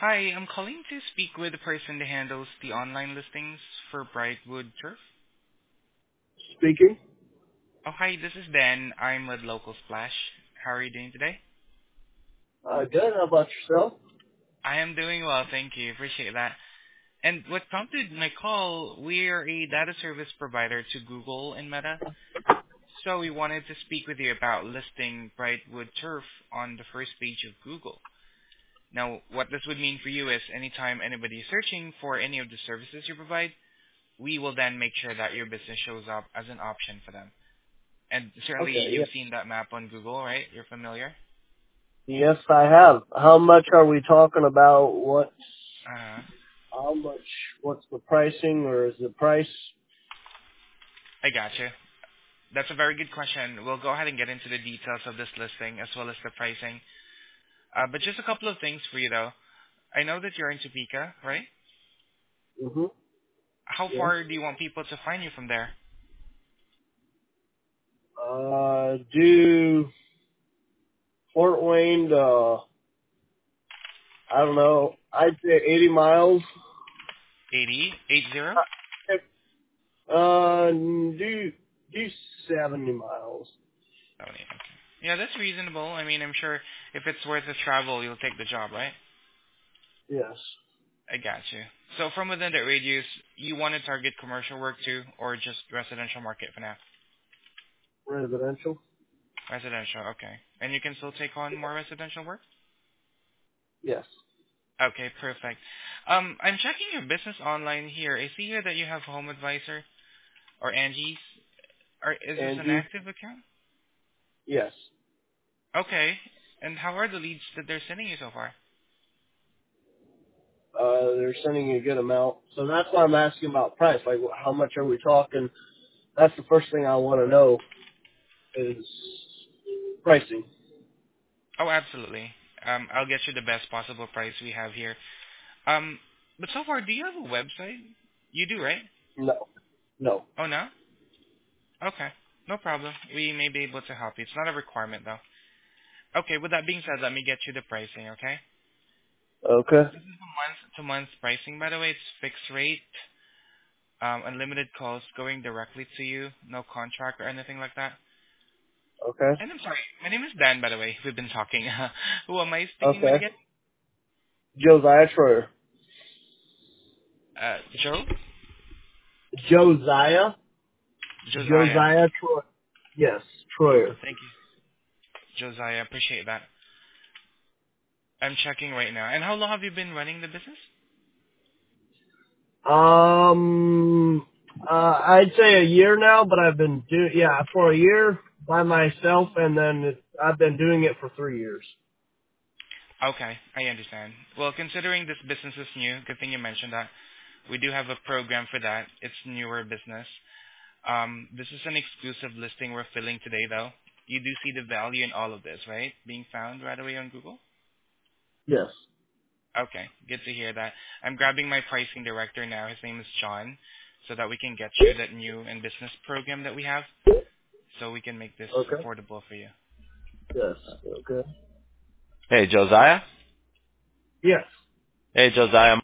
Hi, I'm calling to speak with the person that handles the online listings for Brightwood Turf. Speaking. Oh, hi, this is Dan. I'm with Local Splash. How are you doing today? Good. How about yourself? I am doing well, thank you. Appreciate that. And what prompted my call, we're a data service provider to Google and Meta. So we wanted to speak with you about listing Brightwood Turf on the first page of Google. Now, what this would mean for you is anytime anybody is searching for any of the services you provide, we will then make sure that your business shows up as an option for them. And certainly Okay. you've Yes. seen that map on Google, right? You're familiar? Yes, I have. How much are we talking about? What's Uh, how much? What's the pricing, or is the price? I gotcha. That's a very good question. We'll go ahead and get into the details of this listing as well as the pricing. But just a couple of things for you though. I know that you're in Topeka, right? Mm-hmm. How Yes. far do you want people to find you from there? Do Fort Wayne to I don't know. I'd say 80 miles. 80? 80? Do 70 miles. 70, okay. Yeah, that's reasonable. I mean, I'm sure if it's worth the travel, you'll take the job, right? Yes. I got you. So from within that radius, you want to target commercial work too, or just residential market for now? Residential. Residential, okay. And you can still take on more residential work? Yes. Okay, perfect. I'm checking your business online here. I see here that you have Home Advisor or Angie's. Is this an Angie. active account? Yes. Okay. And how are the leads that they're sending you so far? They're sending you a good amount. So that's why I'm asking about price. Like, how much are we talking? That's the first thing I want to know is pricing. Oh, absolutely. I'll get you the best possible price we have here. But so far, do you have a website? You do, right? No. No. Oh, no? Okay. No problem. We may be able to help you. It's not a requirement, though. Okay, with that being said, let me get you the pricing, okay? Okay. This is a month-to-month pricing, by the way. It's fixed rate, unlimited calls going directly to you, no contract or anything like that. Okay. And I'm sorry, my name is Dan, by the way. We've been talking. Who am I speaking with Okay. again? Josiah Troyer. Joe? Josiah? Josiah. Josiah Troyer. Yes, Troyer. Thank you, Josiah. Appreciate that. I'm checking right now. And how long have you been running the business? I'd say a year now, but I've been for a year by myself, and then I've been doing it for 3 years. Okay, I understand. Well, considering this business is new, good thing you mentioned that. We do have a program for that. It's newer business. This is an exclusive listing we're filling today, though. You do see the value in all of this, right? Being found right away on Google? Yes. Okay, good to hear that. I'm grabbing my pricing director now. His name is John, so that we can get you that new and business program that we have, so we can make this Okay. affordable for you. Yes. Okay. Hey, Josiah. Yes. Hey, Josiah.